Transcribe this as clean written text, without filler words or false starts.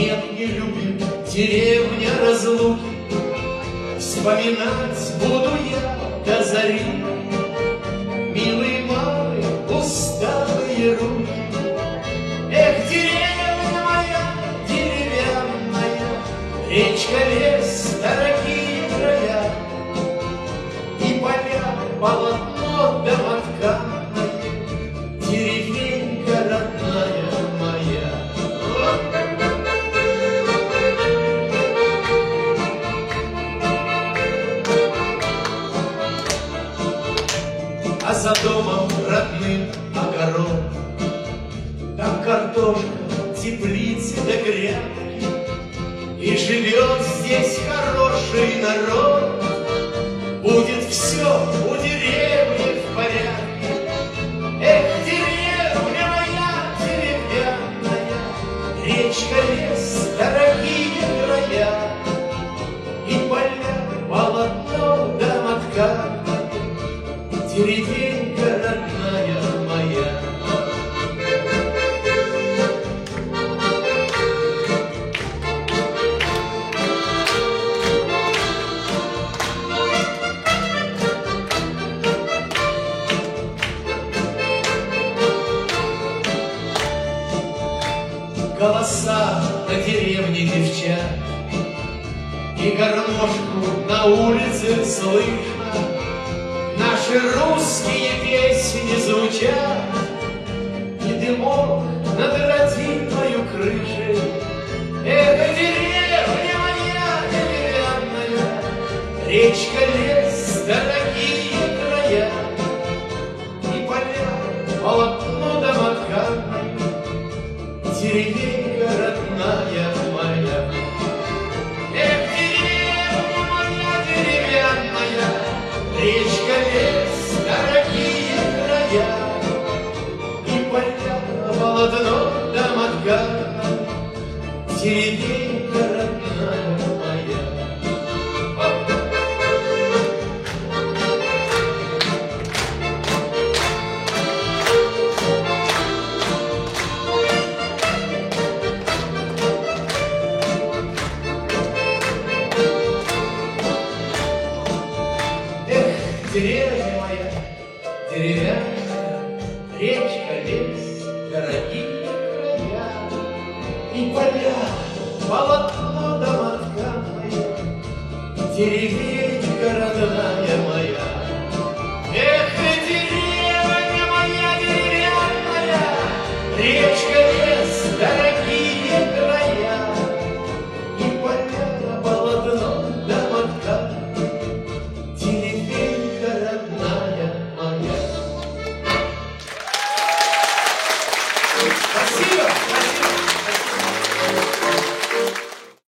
Нет, не любим, деревня разлуки, вспоминать буду я до зари. Милые мамы, усталые руки. Эх, деревня моя, деревянная, речка, лес, дорогие края, и поля, полотно домотканное, деревенька родная моя. А за домом родным огород, там картошка, теплицы да грядки, и живет здесь хороший народ. Будет все у деревни в порядке. Эх, деревня моя деревянная, речка, лес, дорогие края, и поля, полотно домотканное, деревенька родная моя. Голоса на деревне девчат, и гармошку на улице слышно. Наши русские песни звучат, и дымок над родимою крышей. Эх, деревня моя деревянная, речка, лес, дорогие края, и поля, полотно домотканное, деревенька родная моя. Эх, деревня моя деревянная, речка, лес, дорогие края, и поля, полотно домотканное, деревенька родная моя. Деревня моя деревянная, речка, лес, дорогие края, и поля, полотно домотканное, деревенька родная моя.